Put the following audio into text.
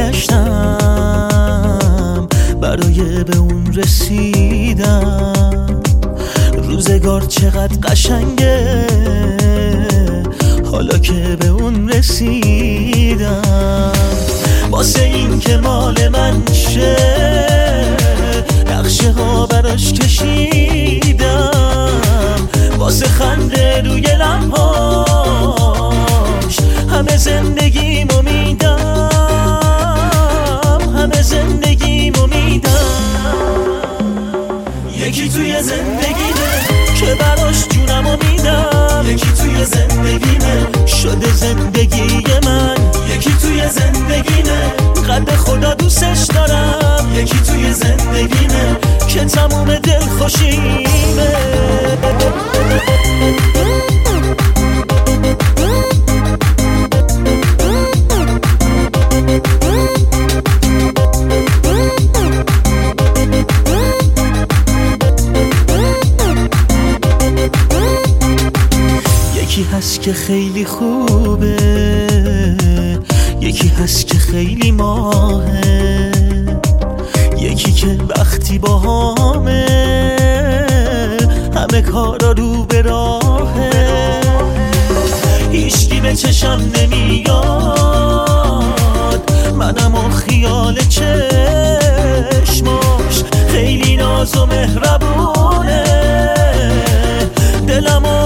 گشتم برای به اون رسیدم. روزگار چقدر قشنگه حالا که به اون رسیدم. واسه این که مال من شه نقشه ها براش کشیدم. واسه خنده روی لبهاش همه زندگیمو میدم، همه زندگیمو میدم. یکی توی زندگیمه که براش جونمو میدم. یکی توی زندگیمه شده زندگی من. یکی توی زندگیمه قد خدا دوستش دارم. یکی توی زندگیمه که تموم دل خوشیمه. یکی هست که خیلی خوبه، یکی هست که خیلی ماهه، یکی که وقتی با همه کارا رو به راهه. هیچکی به چشم نمیاد منم و خیال چشماش. خیلی ناز و مهربونه دلمو